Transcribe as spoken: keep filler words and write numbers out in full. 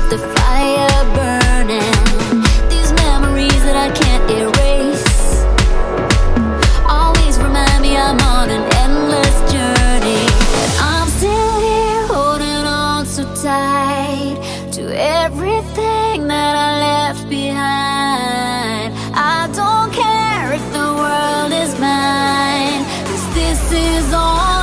the fire burning. These memories that I can't erase always remind me I'm on an endless journey. But I'm still here holding on so tight to everything that I left behind. I don't care if the world is mine, 'cause this is all